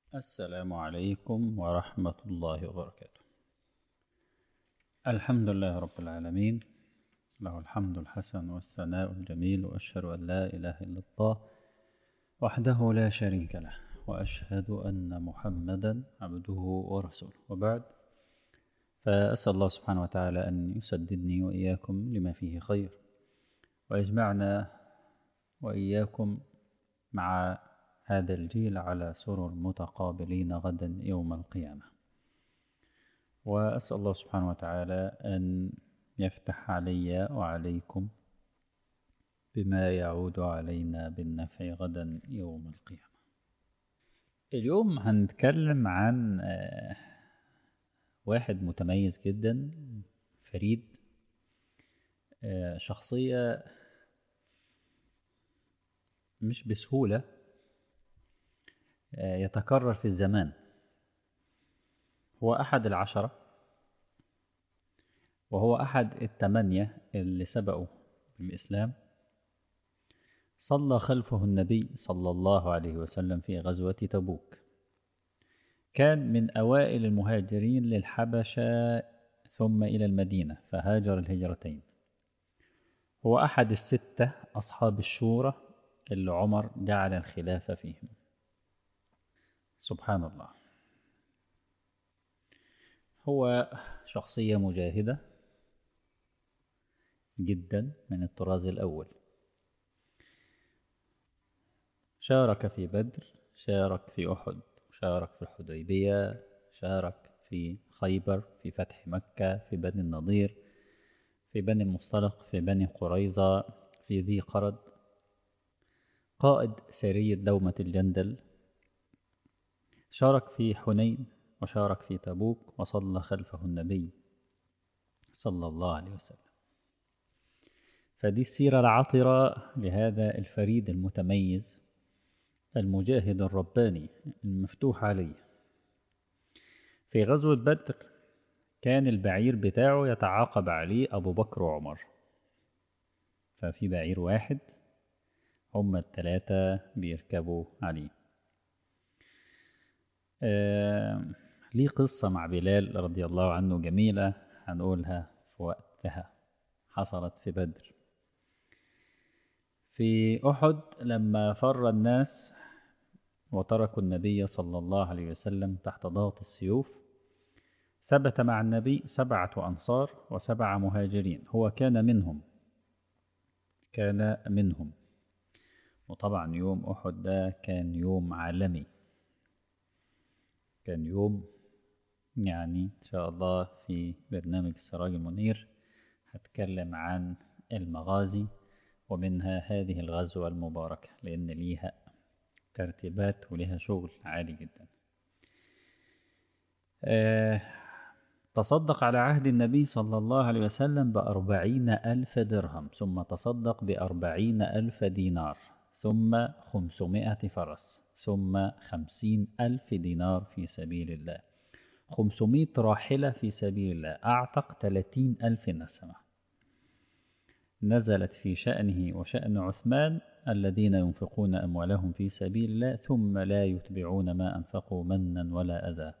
السلام عليكم ورحمة الله وبركاته. الحمد لله رب العالمين، له الحمد الحسن والثناء الجميل، وأشهد أن لا إله إلا الله وحده لا شريك له، وأشهد أن محمدا عبده ورسوله، وبعد. فأسأل الله سبحانه وتعالى أن يسددني وإياكم لما فيه خير، ويجمعنا وإياكم مع هذا الجيل على سرر متقابلين غدا يوم القيامة. وأسأل الله سبحانه وتعالى أن يفتح علي وعليكم بما يعود علينا بالنفع غدا يوم القيامة. اليوم هنتكلم عن واحد متميز جدا، فريد، شخصية مش بسهولة يتكرر في الزمان. هو أحد العشرة، وهو أحد الثمانية اللي سبقوا بالإسلام. صلى خلفه النبي صلى الله عليه وسلم في غزوة تبوك. كان من أوائل المهاجرين للحبشة ثم إلى المدينة، فهاجر الهجرتين. هو أحد الستة أصحاب الشورى اللي عمر جعل الخلافة فيهم. سبحان الله. هو شخصية مجاهدة جدا من الطراز الأول. شارك في بدر، شارك في أحد، شارك في الحديبية، شارك في خيبر، في فتح مكة، في بني النضير، في بني المصطلق، في بني قريظة، في ذي قرد. قائد سرية دومة الجندل. شارك في حنين، وشارك في تبوك، وصلى خلفه النبي صلى الله عليه وسلم. فدي السيرة العطرة لهذا الفريد المتميز، المجاهد الرباني المفتوح عليه. في غزوة بدر كان البعير بتاعه يتعاقب عليه أبو بكر وعمر، ففي بعير واحد هم الثلاثة بيركبوا عليه. ليه قصة مع بلال رضي الله عنه جميلة، هنقولها في وقتها. حصلت في بدر. في أحد لما فر الناس وتركوا النبي صلى الله عليه وسلم تحت ضغط السيوف، ثبت مع النبي 7 أنصار و7 مهاجرين. هو كان منهم. وطبعا يوم أحد ده كان يوم عالمي، كان يوم يعني إن شاء الله في برنامج السراج المنير هتكلم عن المغازي، ومنها هذه الغزوة المباركة، لأن ليها ترتيبات وليها شغل عالي جدا. تصدق على عهد النبي صلى الله عليه وسلم ب40,000 درهم، ثم تصدق ب40,000 دينار، ثم 500 فرس، ثم 50,000 دينار في سبيل الله، 500 راحلة في سبيل الله، أعتق 30,000 نسمة. نزلت في شأنه وشأن عثمان الذين ينفقون أموالهم في سبيل الله ثم لا يتبعون ما أنفقوا منا ولا أذى.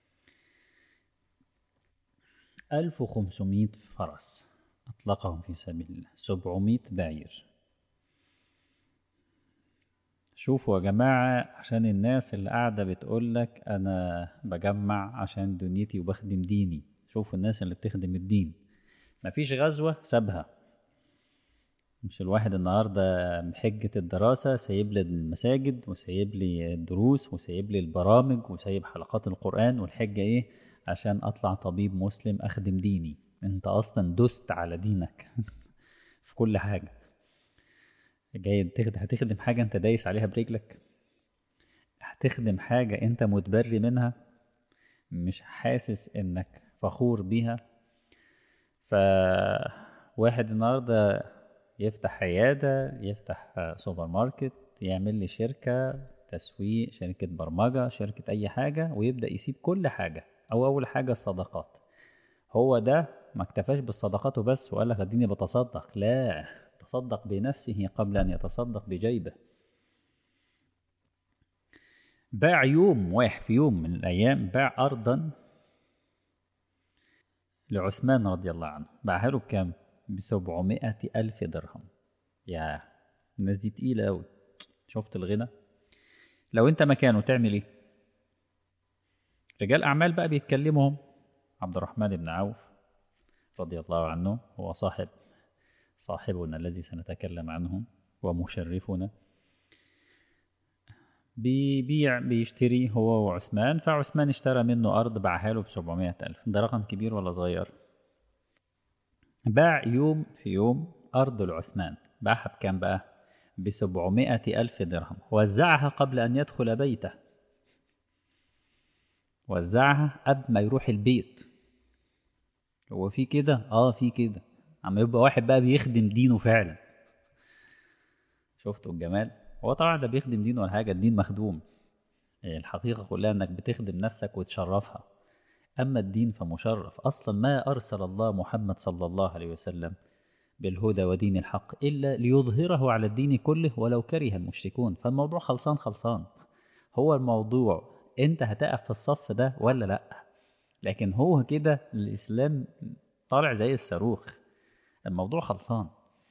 1500 فرس أطلقهم في سبيل الله، 700 بعير. شوفوا يا جماعة، عشان الناس اللي قاعدة بتقولك أنا بجمع عشان دنيتي وبخدم ديني، شوفوا الناس اللي بتخدم الدين. مفيش غزوة سابها. مش الواحد النهاردة بحجة الدراسة سايب لي المساجد وسايب لي الدروس وسايب لي البرامج وسايب حلقات القرآن، والحجة إيه؟ عشان أطلع طبيب مسلم أخدم ديني. أنت أصلا دست على دينك في كل حاجة. جاي هتخدم حاجة أنت دايس عليها برجلك، هتخدم حاجة أنت متبري منها، مش حاسس إنك فخور بيها. فواحد النهاردة يفتح عيادة، يفتح سوبر ماركت، يعمل لي شركة تسويق، شركة برمجة، شركة أي حاجة، ويبدأ يسيب كل حاجة. أو أول حاجة الصدقات. هو ده ما اكتفاش بالصدقات وبس وقال لك اديني بتصدق، لا، تصدق بنفسه قبل أن يتصدق بجيبه. باع يوم واحد في يوم من الأيام، باع أرضا لعثمان رضي الله عنه، باعها له بكام؟ ب700,000 درهم. يا الناس دي تقيلة أوي. شفت الغنى؟ لو أنت مكانه تعمل إيه؟ رجال أعمال بقى بيتكلمهم. عبد الرحمن بن عوف رضي الله عنه هو صاحبنا الذي سنتكلم عنه ومشرفنا، بيبيع بيشتري هو وعثمان. فعثمان اشترى منه أرض باعها له ب700,000. ده رقم كبير ولا صغير؟ باع يوم في يوم أرض العثمان، باعها بكام بقى؟ ب700,000 درهم. وزعها قبل أن يدخل بيته، وزعها قبل ما يروح البيت. هو في كده؟ في كده. عم يبقى واحد بقى بيخدم دينه فعلا. شفتوا الجمال؟ هو طبعا ده بيخدم دينه ولا حاجة، الدين مخدوم. الحقيقة كلها انك بتخدم نفسك وتشرفها، أما الدين فمشرف. أصلا ما أرسل الله محمد صلى الله عليه وسلم بالهدى ودين الحق إلا ليظهره على الدين كله ولو كره المشركون. فالموضوع خلصان خلصان. هو الموضوع أنت هتقف في الصف ده ولا لأ؟ لكن هو كده الإسلام طالع زي الصاروخ، الموضوع خلصان.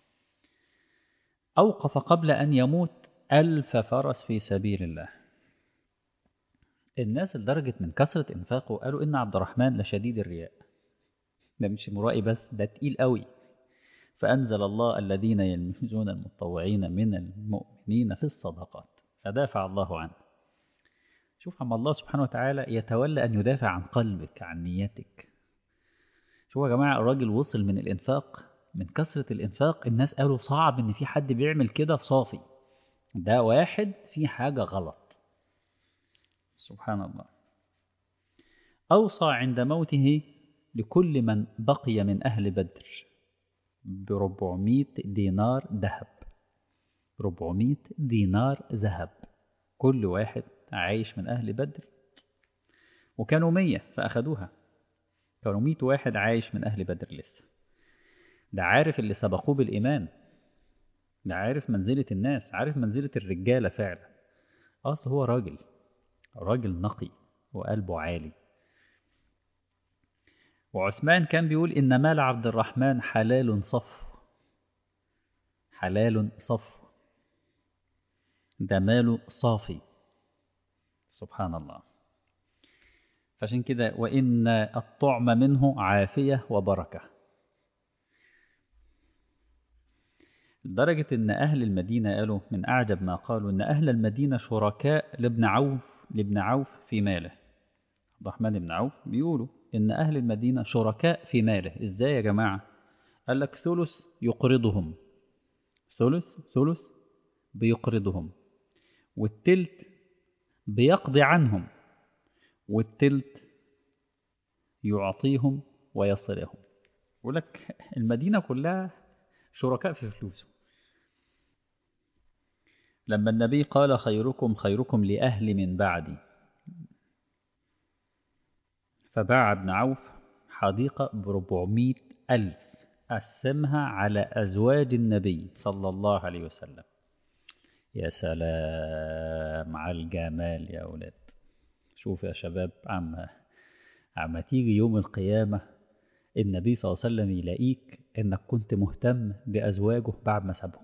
أوقف قبل أن يموت 1000 فرس في سبيل الله. الناس لدرجة من كثرة إنفاقه قالوا إن عبد الرحمن لشديد الرياء. ده مش مرائي بس، ده تقيل قوي. فأنزل الله الذين يلمزون المتطوعين من المؤمنين في الصدقات فدافع الله عنه. شوف عم الله سبحانه وتعالى يتولى أن يدافع عن قلبك، عن نيتك. شوف يا جماعة، الراجل وصل من الإنفاق، من كثرة الإنفاق الناس قالوا صعب إن في حد بيعمل كده صافي، ده واحد في حاجة غلط. سبحان الله. أوصى عند موته لكل من بقي من أهل بدر ب400 دينار ذهب. 400 دينار ذهب كل واحد عايش من أهل بدر. وكانوا 100 فأخدوها، كانوا 100 واحد عايش من أهل بدر لسه. ده عارف اللي سبقوه بالإيمان، ده عارف منزلة الناس، عارف منزلة الرجالة فعلا. أصل هو راجل نقي وقلبه عالي. وعثمان كان بيقول إن مال عبد الرحمن حلال صف، حلال صف، ده ماله صافي. سبحان الله. فعشان كده وإن الطعم منه عافية وبركة، لدرجة إن أهل المدينة قالوا من أعجب ما قالوا إن أهل المدينة شركاء لابن عوف في ماله. عبد الرحمن بن عوف بيقولوا إن أهل المدينة شركاء في ماله. إزاي يا جماعة؟ قال لك ثلث يقرضهم، ثلث بيقرضهم، والتلت بيقضي عنهم، والتلت يعطيهم ويصلهم. يقول لك المدينة كلها شركاء في فلوسه. لما النبي قال خيركم خيركم لأهل من بعدي، فباع ابن عوف حديقة ب400,000 قسمها على أزواج النبي صلى الله عليه وسلم. يا سلام على الجمال يا أولاد. شوف يا شباب، عم تيجي يوم القيامة النبي صلى الله عليه وسلم يلاقيك إنك كنت مهتم بأزواجه بعد ما سابهم.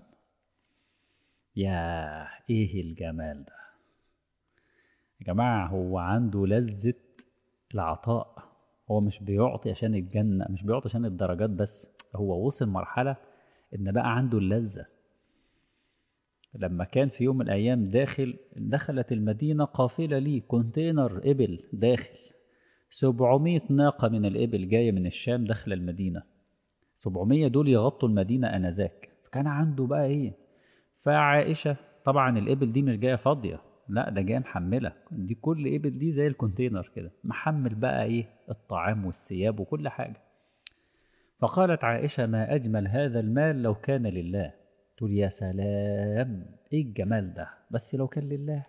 يا إيه الجمال ده يا جماعة. هو عنده لذة العطاء، هو مش بيعطي عشان الجنة، مش بيعطي عشان الدرجات بس، هو وصل مرحلة إن بقى عنده اللذة. لما كان في يوم من الأيام دخلت المدينة قافلة ليه كونتينر إبل داخل 700 ناقة من الإبل جاية من الشام داخل المدينة. 700 دول يغطوا المدينة آنذاك. كان عنده بقى إيه؟ فعائشة طبعا الإبل دي مش جاية فاضية، لا ده جاية محملة، دي كل إبل دي زي الكونتينر كده محمل بقى إيه؟ الطعام والثياب وكل حاجة. فقالت عائشة ما أجمل هذا المال لو كان لله. تقول يا سلام إيه الجمال ده، بس لو كان لله.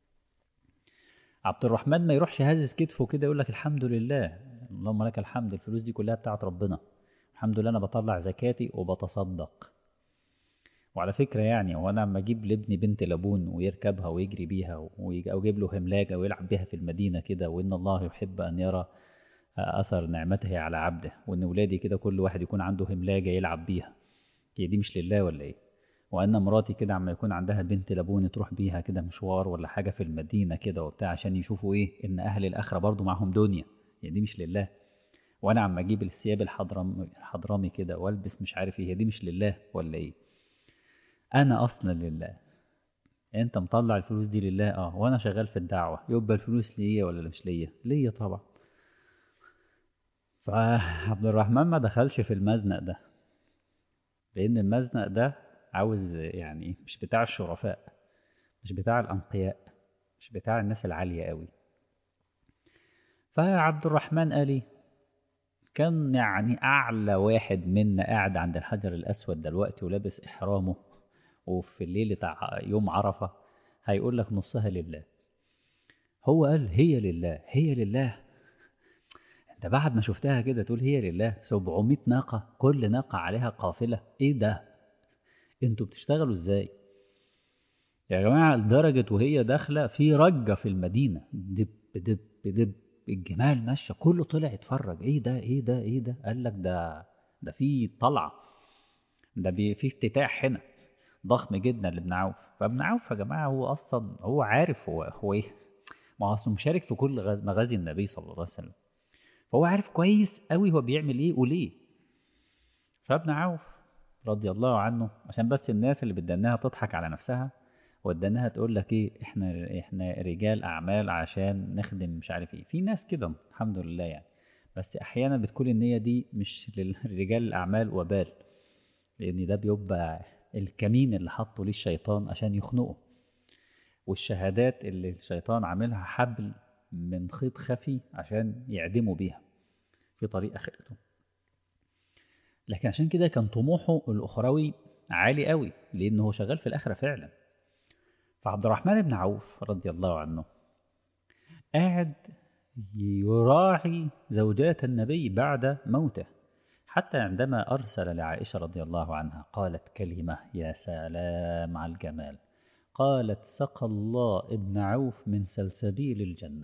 عبد الرحمن ما يروحش هازز كتفه كده يقول لك الحمد لله اللهم لك الحمد، الفلوس دي كلها بتاعت ربنا، الحمد لله أنا بطلع زكاتي وبتصدق. وعلى فكرة يعني هو أنا لما أجيب لابني بنت لبون ويركبها ويجري بيها أو أجيب له هملاجة ويلعب بيها في المدينة كده، وإن الله يحب أن يرى أثر نعمته على عبده، وإن ولادي كده كل واحد يكون عنده هملاجة يلعب بيها، هي دي مش لله ولا إيه؟ وأن مراتي كده عما يكون عندها بنت لبون تروح بيها كده مشوار ولا حاجة في المدينة كده وبتاع عشان يشوفوا إيه إن أهل الآخرة برضو معهم دنيا، هي دي مش لله؟ وأنا عم أجيب الثياب الحضرامي كده وألبس مش عارف إيه، هي دي مش لله ولا إيه؟ أنا أصلا لله. أنت مطلع الفلوس دي لله، وأنا شغال في الدعوة، يبقى الفلوس ليا ولا مش ليا؟ ليا طبعا. فعبد الرحمن ما دخلش في المزنق ده، لأن المزنق ده عاوز يعني مش بتاع الشرفاء، مش بتاع الأنقياء، مش بتاع الناس العالية قوي. فعبد الرحمن قال لي كان يعني أعلى واحد منا قاعد عند الحجر الأسود دلوقتي ولابس إحرامه، وفي الليل بتاع يوم عرفة هيقول لك نصها لله. هو قال هي لله، هي لله. انت بعد ما شفتها كده تقول هي لله؟ 700 ناقة، كل ناقة عليها قافلة، ايه ده؟ انتوا بتشتغلوا ازاي يا جماعة؟ لدرجة وهي داخلة في رجة في المدينة، دب دب دب، الجمال ماشية، كله طلع يتفرج، ايه ده ايه ده ايه ده؟ قال لك ده في طلعة، ده في افتتاح هنا ضخم جدا لابن عوف. فابن عوف يا جماعة هو أصلا هو عارف هو إيه، ما هو أصلا مشارك في كل مغازي النبي صلى الله عليه وسلم، فهو عارف كويس قوي هو بيعمل إيه وليه. فابن عوف رضي الله عنه، عشان بس الناس اللي بدناها تضحك على نفسها ودناها تقول لك إيه، إحنا رجال أعمال عشان نخدم مش عارف إيه، في ناس كده الحمد لله يعني، بس أحيانا بتكون النية دي مش للرجال الأعمال وبال، لأن ده بيبقى الكمين اللي حطه ليه الشيطان عشان يخنقه، والشهادات اللي الشيطان عاملها حبل من خيط خفي عشان يعدموا بيها في طريق آخرته. لكن عشان كده كان طموحه الأخروي عالي قوي، لأنه هو شغال في الآخرة فعلا. فعبد الرحمن بن عوف رضي الله عنه قاعد يراعي زوجات النبي بعد موته، حتى عندما أرسل لعائشة رضي الله عنها قالت كلمة يا سلام على الجمال، قالت سقى الله ابن عوف من سلسبيل الجنة.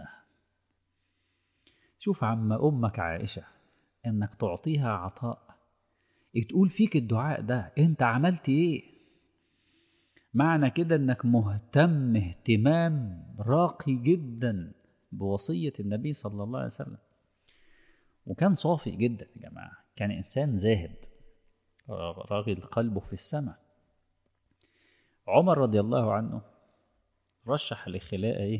شوف عم أمك عائشة إنك تعطيها عطاء تقول فيك الدعاء ده أنت عملت إيه؟ معنى كده إنك مهتم اهتمام راقي جدا بوصية النبي صلى الله عليه وسلم. وكان صافي جدا يا جماعة، كان إنسان زاهد راغل قلبه في السماء. عمر رضي الله عنه رشح لخلاء إيه؟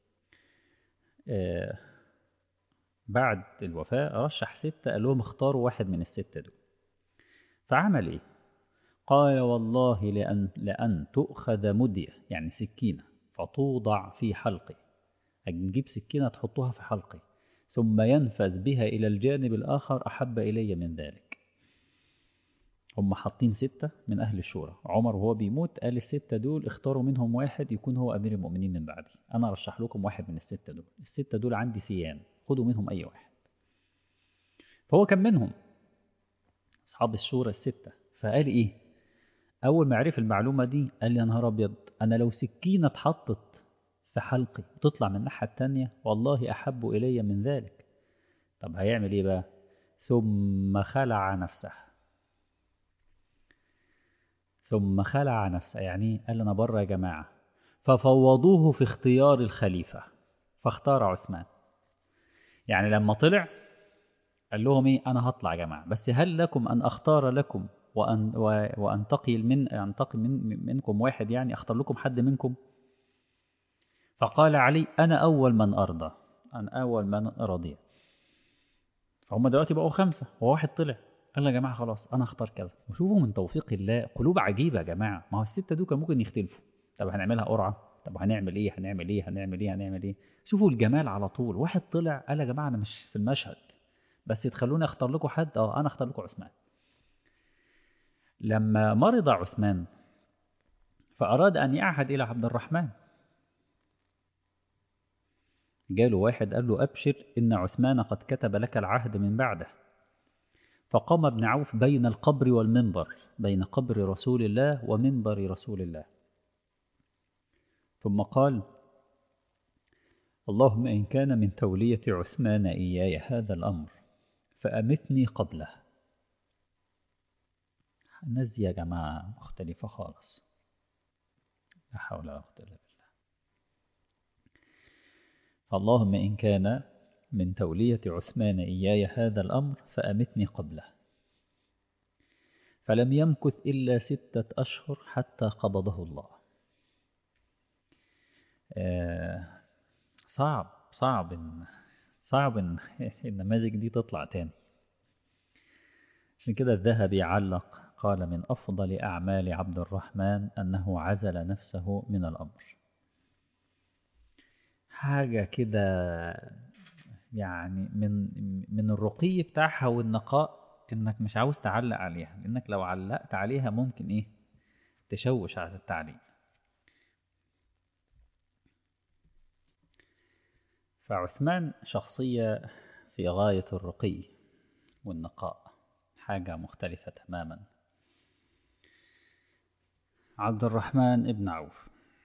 بعد الوفاة رشح 6، قال لهم اختاروا واحد من ال6 دول. فعمل إيه؟ قال والله لأن تؤخذ مدية يعني سكينة فتوضع في حلقي، نجيب سكينة تحطوها في حلقي ثم ينفذ بها إلى الجانب الآخر أحب إلي من ذلك. هم حاطين 6 من أهل الشورى، عمر وهو بيموت قال ال6 دول اختاروا منهم واحد يكون هو أمير المؤمنين من بعدي، أنا أرشح لكم واحد من ال6 دول، ال6 دول عندي سيان، خدوا منهم أي واحد. فهو كان منهم أصحاب الشورى ال6. فقال إيه أول ما عرف المعلومة دي؟ قال لي يا نهار أبيض، أنا لو سكينة اتحطت في حلقي وتطلع من الناحية التانية والله أحب إلي من ذلك. طب هيعمل إيه بقى؟ ثم خلع نفسه. ثم خلع نفسه يعني قال أنا بره يا جماعة. ففوضوه في اختيار الخليفة فاختار عثمان. يعني لما طلع قال لهم إيه، أنا هطلع يا جماعة، بس هل لكم أن أختار لكم وأنتقي منكم واحد، يعني أختار لكم حد منكم؟ فقال علي أنا أول من أرضى، أنا أول من رضي. فهم دلوقتي بقوا 5 وواحد طلع قال يا جماعة خلاص أنا أختار كذا. وشوفوا من توفيق الله قلوب عجيبة يا جماعة، ما هو ال6 دول كان ممكن يختلفوا، طب هنعملها قرعة، طب هنعمل إيه هنعمل إيه هنعمل إيه هنعمل إيه. شوفوا الجمال على طول، واحد طلع قال يا جماعة أنا مش في المشهد، بس تخلوني أختار لكم حد، أنا أختار لكم عثمان. لما مرض عثمان فأراد أن يعهد إلى عبد الرحمن، جاله واحد قال له أبشر إن عثمان قد كتب لك العهد من بعده. فقام ابن عوف بين القبر والمنبر، بين قبر رسول الله ومنبر رسول الله، ثم قال: اللهم إن كان من تولية عثمان إياي هذا الأمر فأمتني قبله. الناس دي يا جماعة مختلفة خالص، لا حول ولا قوة إلا بالله. اللهم إن كان من تولية عثمان إياي هذا الأمر فأمتني قبله. فلم يمكث إلا 6 أشهر حتى قبضه الله. صعب إن النماذج دي تطلع تاني. عشان كده الذهبي علق قال: من أفضل أعمال عبد الرحمن أنه عزل نفسه من الأمر. حاجة كده يعني من الرقي بتاعها والنقاء، إنك مش عاوز تعلق عليها، لأنك لو علقت عليها ممكن تشوش على التعليق. فعثمان شخصية في غاية الرقي والنقاء، حاجة مختلفة تماما. عبد الرحمن ابن عوف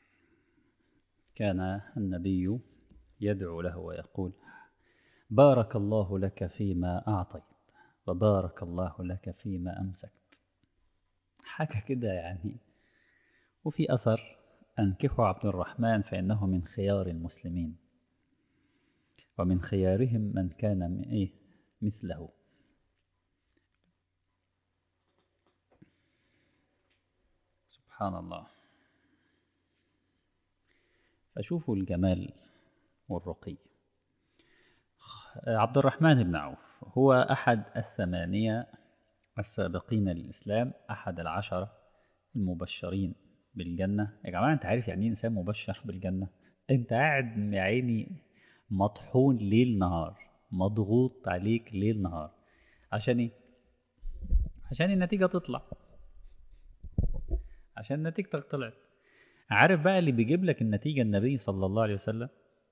كان النبي يدعو له ويقول: بارك الله لك فيما أعطيت وبارك الله لك فيما أمسكت. حاجة كده يعني. وفي أثر: أنكحوا عبد الرحمن فإنه من خيار المسلمين ومن خيارهم من كان مثله. سبحان الله. فشوفوا الجمال والرقي. عبد الرحمن بن عوف هو أحد 8 السابقين للإسلام، أحد 10 المبشرين بالجنة. يا جماعة أنت عارف يعني إنسان مبشر بالجنة؟ أنت قاعد يا عيني مطحون ليل نهار، مضغوط عليك ليل نهار. عشان إيه؟ عشان النتيجة تطلع، عشان نتيجتك طلعت. عارف بقى اللي بيجيب لك النتيجة؟ النبي صلى الله عليه وسلم.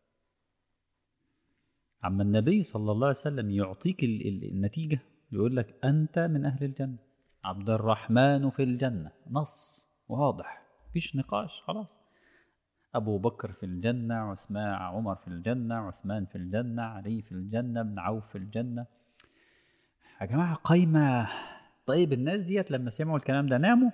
عما النبي صلى الله عليه وسلم يعطيك النتيجة، يقول لك أنت من أهل الجنة، عبد الرحمن في الجنة، نص واضح مفيش نقاش، خلاص. أبو بكر في الجنة، عثمان، عمر في الجنة، عثمان في الجنة، علي في الجنة، ابن عوف في الجنة. يا جماعة قايمة. طيب الناس ديت لما سمعوا الكلام ده ناموا؟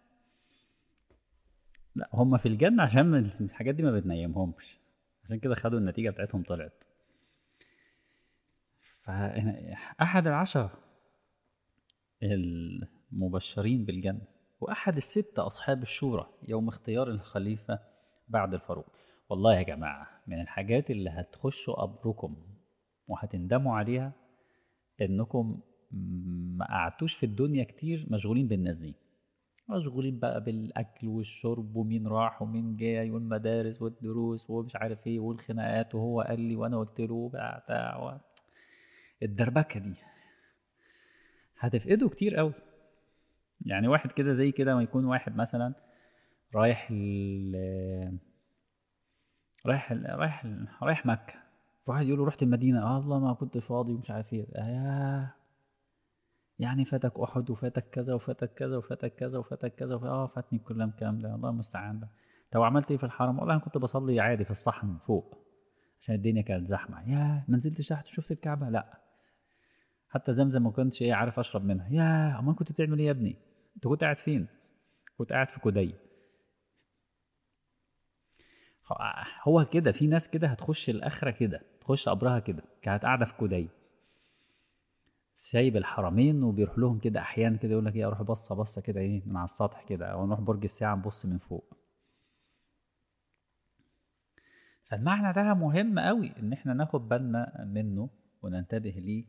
لا، هم في الجنة عشان الحاجات دي ما بتنيمهمش، عشان كده خدوا النتيجة بتاعتهم طلعت. فأحد 10 المبشرين بالجنة، وأحد 6 أصحاب الشورى يوم اختيار الخليفة بعد الفاروق. والله يا جماعة من الحاجات اللي هتخشوا قبركم وهتندموا عليها إنكم ما قعدتوش في الدنيا كتير مشغولين بالناس دي، مشغولين بقى بالأكل والشرب ومين راح ومين جاي والمدارس والدروس ومش عارف ايه والخناقات، وهو قال لي وانا قلت له بتاع الدربكة دي هتفقده كتير قوي. يعني واحد كده زي كده ما يكون واحد مثلا رايح رايح مكة، واحد يقول له رحت المدينة، الله ما كنت فاضي ومش عارف ايه، يعني فاتك أحد وفاتك كذا وفاتك كذا وفاتك كذا وفاتك كذا فاتني كل الكلام ده، الله المستعان بقى. طب عملت ايه في الحرم؟ والله انا كنت بصلي عادي في الصحن فوق عشان الدنيا كانت زحمة. ما نزلتش تحت شفت الكعبة؟ لا. حتى زمزم ما كنتش عارف اشرب منها. امال كنت بتعمل ايه يا ابني؟ انت كنت قاعد فين؟ كنت قاعد في كودي. هو كده في ناس كده هتخش الآخرة كده، تخش قبرها كده، كانت قاعدة في كودي سايب الحرمين، وبيروح لهم كده احيانا كده يقول لك اروح بصه كده من على السطح كده، او نروح برج الساعه نبص من فوق. فالمعنى ده مهم قوي ان احنا ناخد بالنا منه وننتبه ليه.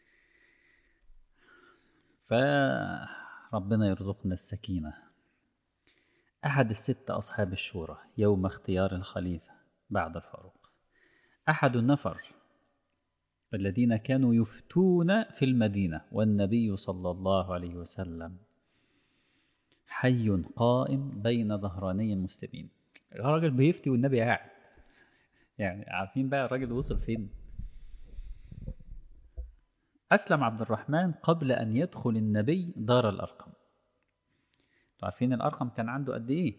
فربنا يرزقنا السكينه. احد 6 اصحاب الشورى يوم اختيار الخليفه بعد الفاروق، احد النفر الذين كانوا يفتون في المدينه والنبي صلى الله عليه وسلم حي قائم بين ظهراني المسلمين. الراجل بيفتي والنبي قاعد. يعني عارفين بقى الراجل وصل فين؟ أسلم عبد الرحمن قبل أن يدخل النبي دار الأرقم. انتوا عارفين الأرقم كان عنده قد إيه؟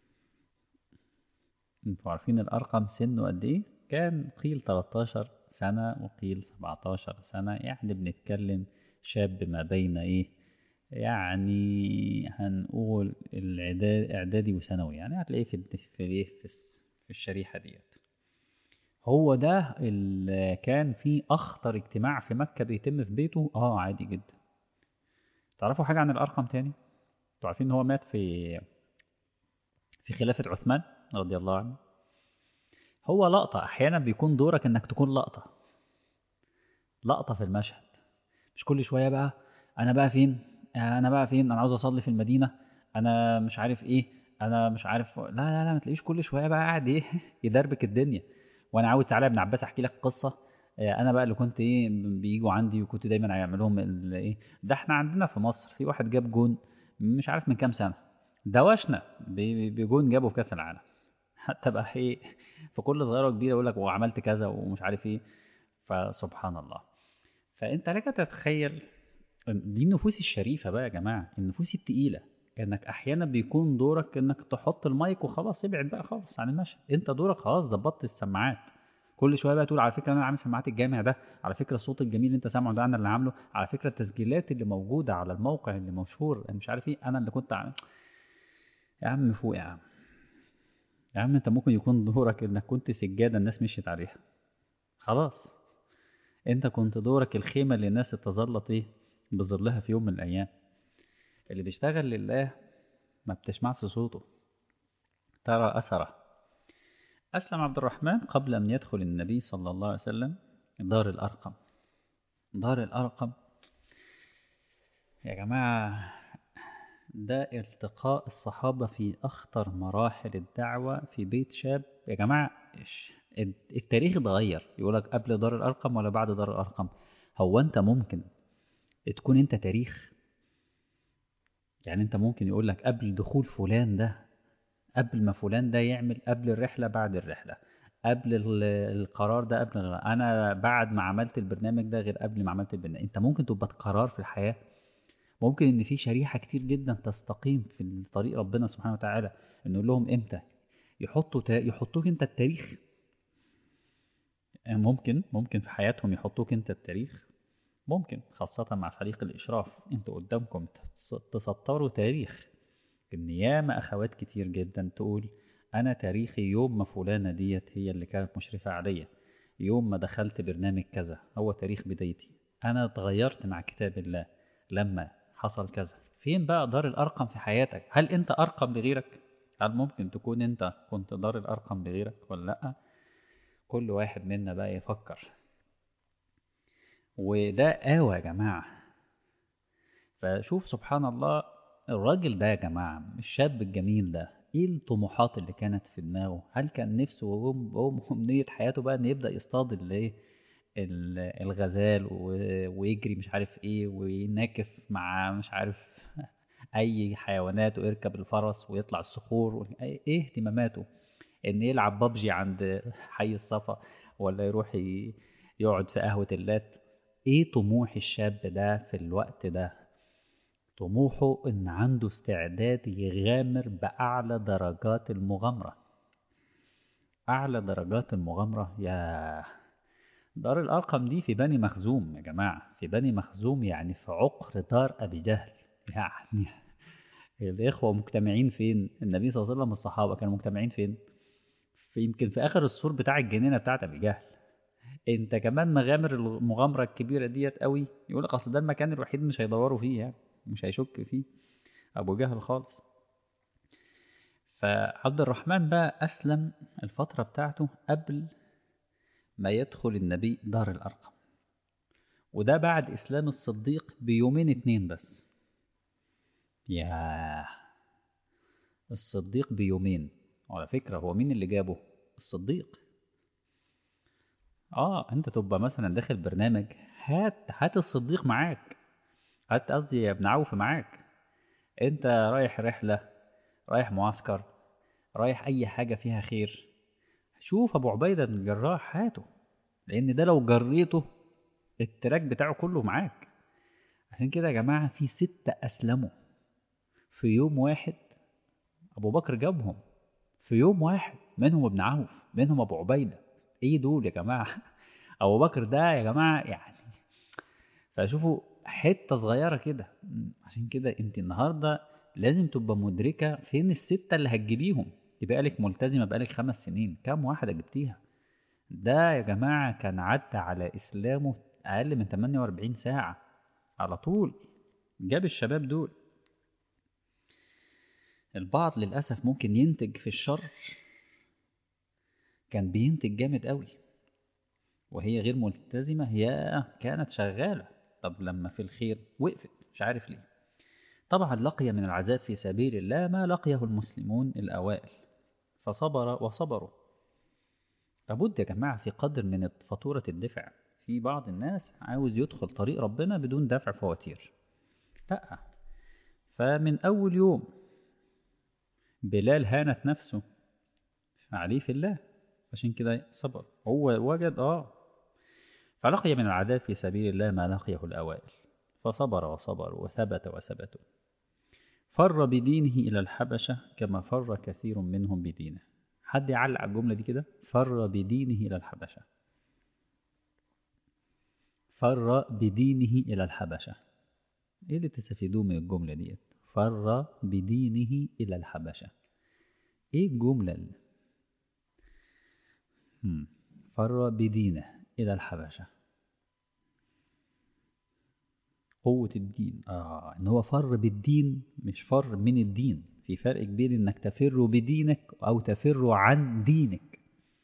انتوا عارفين الأرقم سنه قد إيه؟ كان قيل 13 سنة وقيل 17 سنة، يعني بنتكلم شاب ما بين إيه؟ يعني هنقول إعدادي وثانوي، يعني هتلاقيه في الشريحة ديت. هو ده اللي كان فيه أخطر اجتماع في مكة بيتم في بيته، عادي جدا. تعرفوا حاجة عن الأرقم تاني؟ انتوا عارفين إن هو مات في خلافة عثمان رضي الله عنه. هو لقطة، أحيانا بيكون دورك إنك تكون لقطة في المشهد، مش كل شوية بقى أنا بقى فين، أنا عاوز أصلي في المدينة، أنا مش عارف إيه، أنا مش عارف، لا لا لا، ما تلاقيش كل شوية بقى قاعد إيه يدربك الدنيا. وأنا عاوز تعالى يا ابن عباس أحكي لك قصة. أنا بقى اللي كنت إيه بيجوا عندي وكنت دايما هيعملوهم إيه ده. إحنا عندنا في مصر في واحد جاب جون مش عارف من كام سنة، دوشنا بجون جابه في كأس العالم. حتى بقى إيه في كل صغيرة وكبيرة يقول لك وعملت كذا ومش عارف إيه. فسبحان الله. فأنت لك تتخيل دي النفوس الشريفة بقى يا جماعة، النفوس التقيلة، انك احيانا بيكون دورك انك تحط المايك وخلاص، ابعد بقى خالص عن المشهد، انت دورك خلاص ظبطت السماعات. كل شويه بقى تقول على فكره انا عامل سماعات الجامع ده، على فكره الصوت الجميل اللي انت سامعه ده انا اللي عامله، على فكره التسجيلات اللي موجوده على الموقع اللي مشهور أنا مش عارف ايه انا اللي كنت عامل. يا عم فوق يا عم، يا عم انت ممكن يكون دورك انك كنت سجاده الناس مشيت عليها خلاص. انت كنت دورك الخيمه اللي الناس تتظلط ايه بظلها في يوم من الايام. اللي بيشتغل لله ما بتسمعش صوته، ترى أثره. أسلم عبد الرحمن قبل أن يدخل النبي صلى الله عليه وسلم دار الأرقم. دار الأرقم يا جماعة ده التقاء الصحابة في أخطر مراحل الدعوة في بيت شاب يا جماعة. التاريخ اتغير، يقولك قبل دار الأرقم ولا بعد دار الأرقم. هو أنت ممكن تكون أنت تاريخ؟ يعني أنت ممكن يقولك قبل دخول فلان ده، قبل ما فلان ده يعمل، قبل الرحلة بعد الرحلة، قبل القرار ده قبل أنا بعد ما عملت البرنامج ده غير قبل ما عملت البرنامج. أنت ممكن تبقى قرار في الحياة، ممكن إن في شريحة كتير جدا تستقيم في طريق ربنا سبحانه وتعالى. نقول لهم إمتى يحطوك أنت التاريخ. ممكن في حياتهم يحطوك أنت التاريخ، ممكن خاصة مع فريق الإشراف أنتوا قدامكم تسطروا تاريخ. إن ياما أخوات كتير جدا تقول أنا تاريخي يوم ما فلانة ديت هي اللي كانت مشرفة عليا، يوم ما دخلت برنامج كذا هو تاريخ بدايتي، أنا اتغيرت مع كتاب الله لما حصل كذا. فين بقى دار الأرقم في حياتك؟ هل أنت أرقم لغيرك؟ هل ممكن تكون أنت كنت دار الأرقم لغيرك ولا لأ؟ كل واحد منا بقى يفكر. وده قوي يا جماعة. فشوف سبحان الله، الراجل ده يا جماعة الشاب الجميل ده ايه الطموحات اللي كانت في دماغه؟ هل كان نفسه أمنية حياته بقى ان يبدأ يصطاد الغزال ويجري مش عارف ايه ويناكف مع مش عارف اي حيوانات ويركب الفرس ويطلع الصخور ايه اهتماماته؟ ان يلعب بابجي عند حي الصفا، ولا يروح يقعد في قهوة اللات؟ ايه طموح الشاب ده في الوقت ده؟ طموحه إن عنده استعداد يغامر بأعلى درجات المغامرة. أعلى درجات المغامرة يا دار الأرقم دي في بني مخزوم يا جماعة، في بني مخزوم يعني في عقر دار أبي جهل يعني. الإخوة مجتمعين فين؟ النبي صلى الله عليه وسلم والصحابة كانوا مجتمعين فين؟ يمكن في آخر السور بتاع الجنينة بتاعت أبي جهل. انت كمان مغامر المغامرة الكبيرة ديت قوي، يقول لك اصل ده المكان الوحيد مش هيدوروا فيه، يعني مش هيشك فيه ابو جهل خالص. فعبد الرحمن بقى أسلم الفترة بتاعته قبل ما يدخل النبي دار الأرقم، وده بعد إسلام الصديق بيومين اتنين بس. ياه، الصديق بيومين. وعلى فكرة هو مين اللي جابه؟ الصديق. انت تبقى مثلا داخل برنامج، هات الصديق معاك، هات قصدي يا ابن عوف معاك. انت رايح رحلة، رايح معسكر، رايح أي حاجة فيها خير، شوف أبو عبيدة بن الجراح هاته، لأن ده لو جريته التراك بتاعه كله معاك. عشان كده يا جماعة في 6 أسلموا في يوم واحد. أبو بكر جابهم في يوم واحد، منهم ابن عوف، منهم أبو عبيدة. إيه دول يا جماعة؟ أبو بكر ده يا جماعة يعني. فشوفوا حتة صغيرة كده. عشان كده أنت النهاردة لازم تبقى مدركة فين ال6 اللي هتجيبيهم. تبقى لك ملتزمة بقالك 5 سنين، كام واحدة جبتيها؟ ده يا جماعة كان عدى على إسلامه أقل من 48 ساعة على طول جاب الشباب دول. البعض للأسف ممكن ينتج في الشر، كان بينتج جامد قوي وهي غير ملتزمة، هي كانت شغالة. طب لما في الخير وقفت، مش عارف ليه. طبعا لقي من العذاب في سبيل الله ما لقيه المسلمون الأوائل، فصبر وصبروا. لابد يا جماعة في قدر من فاتورة الدفع. في بعض الناس عاوز يدخل طريق ربنا بدون دفع فواتير، لا. فمن أول يوم بلال هانت نفسه عليه في الله، عشان كده صبر. هو وجد فلقي من العذاب في سبيل الله ما لقيه الأوائل، فصبر وصبر وثبت وثبتوا. فر بدينه إلى الحبشة كما فر كثير منهم بدينه. حد يعلق على الجملة دي كده؟ فر بدينه إلى الحبشة. فر بدينه إلى الحبشة. إيه اللي تستفيدوه من الجملة دي؟ فر بدينه إلى الحبشة. إيه الجملة اللي فر بدينه إلى الحبشة؟ قوة الدين. إن هو فر بالدين مش فر من الدين. في فرق كبير إنك تفر بدينك أو تفر عن دينك.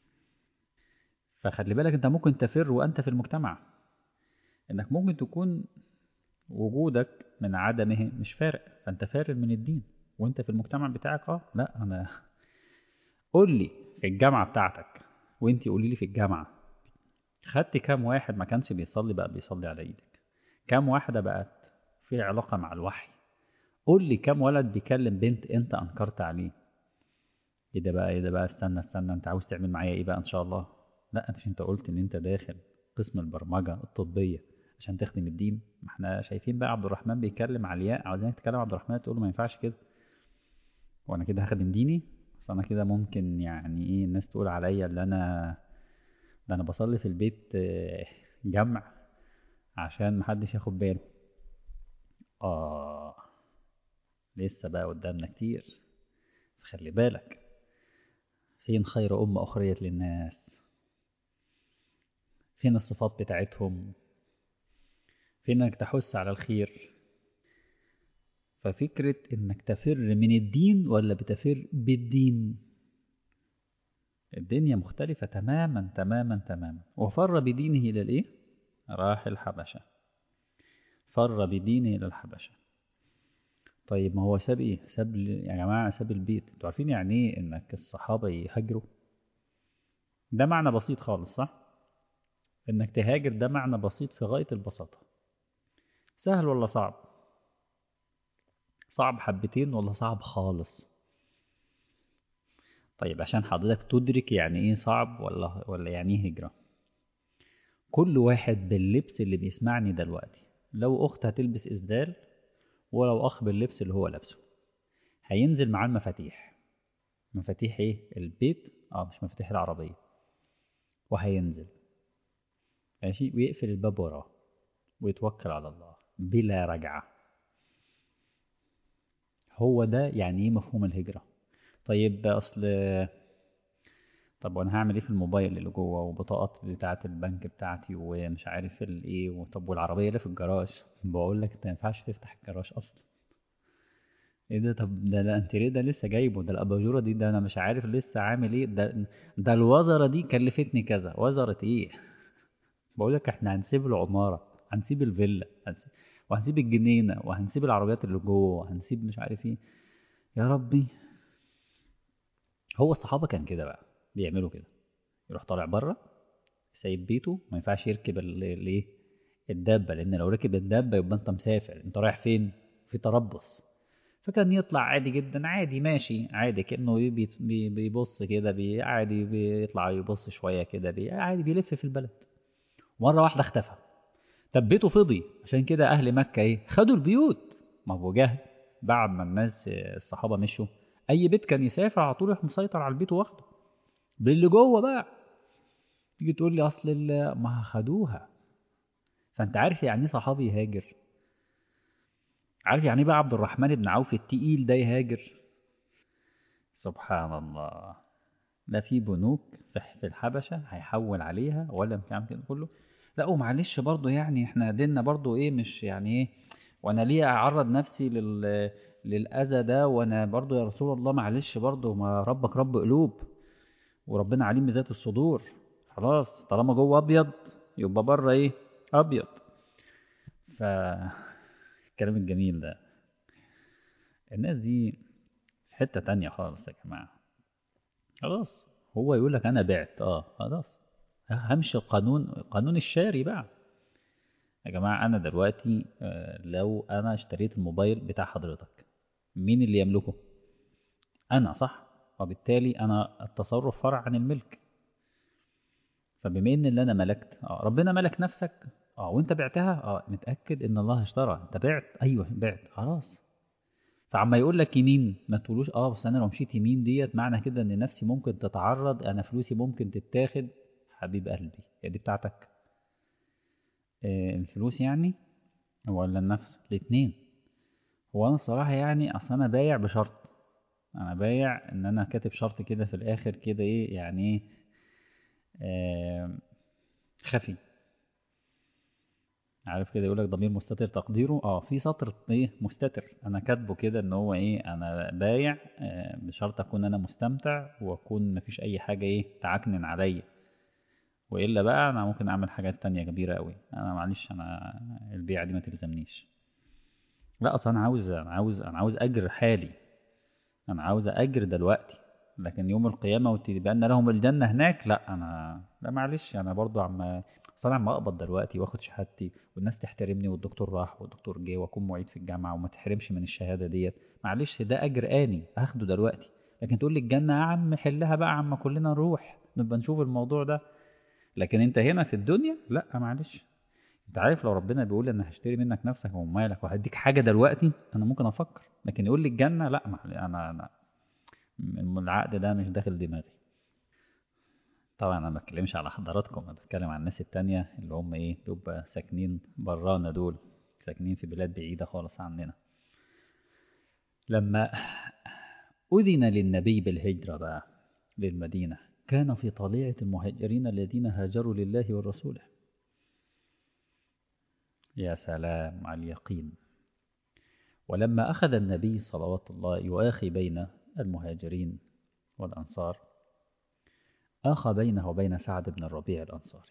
فخلي بالك أنت ممكن تفر وأنت في المجتمع، إنك ممكن تكون وجودك من عدمه مش فارق، فأنت فارر من الدين وأنت في المجتمع بتاعك. لا أنا قول لي في الجامعة بتاعتك، وأنتي قولي لي في الجامعة خدت كام واحد ما كانش بيصلي بقى بيصلي على إيدك؟ كام واحدة بقت في علاقة مع الوحي؟ قول لي كام ولد بيكلم بنت انت انكرت عليه؟ ايه ده بقى استنى انت عاوز تعمل معايا ايه بقى ان شاء الله؟ لا انت قلت ان انت داخل قسم البرمجة الطبية عشان تخدم الدين. ما احنا شايفين بقى عبد الرحمن بيتكلم على الياء، عاوزينك تكلم عبد الرحمن تقول له ما ينفعش كده، وانا كده هخدم ديني؟ فانا كده ممكن يعني ايه الناس تقول عليا اللي انا ده انا بصلي في البيت جمع عشان محدش ياخد باله. اه لسه بقى قدامنا كتير. خلي بالك، فين خير أمة أخريت للناس؟ فين الصفات بتاعتهم؟ فين إنك تحث على الخير؟ ففكرة إنك تفر من الدين ولا بتفر بالدين، الدنيا مختلفة تماما تماما تماما. وفر بدينه إلى الإيه؟ راح الحبشة. فر بدينه إلى الحبشة. طيب ما هو ساب إيه؟ ساب يا جماعة ساب البيت. أنتوا عارفين يعني إيه إنك الصحابة يهاجروا؟ ده معنى بسيط خالص صح؟ إنك تهاجر ده معنى بسيط في غاية البساطة. سهل ولا صعب؟ صعب حبتين ولا صعب خالص؟ طيب عشان حضرتك تدرك يعني ايه صعب ولا يعني ايه هجرة. كل واحد باللبس اللي بيسمعني دلوقتي، لو اخت هتلبس اسدال ولو اخ باللبس اللي هو لابسه، هينزل معاه المفاتيح. مفاتيح ايه؟ البيت، مش مفاتيح العربية. وهينزل ماشي ويقفل الباب وراه ويتوكل على الله بلا رجعة. هو ده يعني ايه مفهوم الهجرة. طيب اصل طب وانا هعمل ايه في الموبايل اللي جوه وبطاقات بتاعه البنك بتاعتي ومش عارف الايه، وطب والعربيه اللي في الجراج؟ بقول لك انت ما ينفعش تفتح الجراج اصلا. ايه ده؟ طب ده انت ليه ده لسه جايبه؟ ده الاباجوره دي ده انا مش عارف لسه عامل ايه ده الوزره دي كلفتني كذا. وزره ايه؟ بقول لك احنا هنسيب العماره، هنسيب الفيلا، وهنسيب الجنينه، وهنسيب العربيات اللي جوه، وهنسيب مش عارف ايه. يا ربي. هو الصحابه كان كده بقى، بيعملوا كده. يروح طالع بره سايب بيته، ما ينفعش يركب الايه الدابة، لأن لو ركب الدابة يبقى أنت مسافر. أنت رايح فين؟ في تربص. فكان يطلع عادي جدا، عادي ماشي عادي كأنه بيبص كده عادي بيطلع يبص شوية كده عادي بيلف في البلد. مرة واحدة اختفى. طب بيته فضي، عشان كده أهل مكة إيه خدوا البيوت. ما أبو جهل بعد ما الناس الصحابة مشوا، أي بيت كان يسافر على طول يروح مسيطر على البيت واخده باللي جوه بقى. تيجي تقول لي أصل ما خدوها. فأنت عارف يعني إيه صحابي يهاجر؟ عارف يعني إيه بقى عبد الرحمن بن عوف التقيل ده يهاجر؟ سبحان الله. لا في بنوك في الحبشة هيحول عليها ولا مش كده كله. لا ومعلش برضو يعني احنا ديننا برضو ايه مش يعني ايه، وانا ليه اعرض نفسي للاذى ده، وانا برضو يا رسول الله معلش برضو ما ربك رب قلوب، وربنا عليم بذات الصدور. خلاص طالما جوه ابيض يبقى بره ايه ابيض. فالكلام الجميل ده، الناس دي في حتة تانية خالص يا جماعة. خلاص هو يقول لك انا بعت خلاص همشي قانون الشاري بقى. يا جماعة أنا دلوقتي لو أنا اشتريت الموبايل بتاع حضرتك، مين اللي يملكه؟ أنا صح؟ وبالتالي أنا التصرف فرع عن الملك. فبما إن اللي أنا ملكت ربنا ملك نفسك وأنت بعتها متأكد إن الله اشترى. أنت بعت، أيوه بعت خلاص. فعما يقول لك يمين ما تقولوش بس أنا لو مشيت يمين ديت معنى كده إن نفسي ممكن تتعرض، أنا فلوسي ممكن تتاخد. حبيب قلبي هي دي بتاعتك؟ الفلوس يعني ولا النفس؟ الاتنين. هو انا الصراحه يعني اصل انا بايع بشرط، انا بايع ان انا كاتب شرط كده في الاخر كده ايه يعني ايه خفي. عارف كده يقول لك ضمير مستتر تقديره في سطر ايه مستتر انا كاتبه كده ان هو ايه انا بايع بشرط اكون انا مستمتع واكون مفيش اي حاجه ايه تعكنن عليا، والا بقى انا ممكن اعمل حاجات تانية كبيره قوي. انا معلش انا البيعه دي ما تلزمنيش. لا اصل انا عاوز اجر حالي، انا عاوز اجر دلوقتي. لكن يوم القيامه وتبان لهم الجنه هناك، لا انا لا معلش انا برضو عم اقبض دلوقتي واخد شهادتي والناس تحترمني والدكتور راح والدكتور جه واكون معيد في الجامعه وما تحرمش من الشهاده ديت. معلش ده اجر اني هاخده دلوقتي. لكن تقول لي الجنه يا عم حلها بقى عم كلنا نروح نبقى نشوف الموضوع ده. لكن انت هنا في الدنيا لا معلش. انت عارف لو ربنا بيقول انا هشتري منك نفسك ومالك وهديك حاجه دلوقتي انا ممكن افكر، لكن يقول لي الجنه لا انا العقد ده مش داخل دماغي. طبعا انا ما بتكلمش على حضراتكم، انا بتكلم عن الناس التانية اللي هم ايه بيبقى ساكنين برانا، دول ساكنين في بلاد بعيدة خالص عننا. لما أذن للنبي بالهجرة بقى للمدينة كان في طليعة المهاجرين الذين هاجروا لله ورسوله. يا سلام على اليقين. ولما أخذ النبي صلوات الله يؤاخي بين المهاجرين والأنصار، آخى بينه وبين سعد بن الربيع الأنصاري.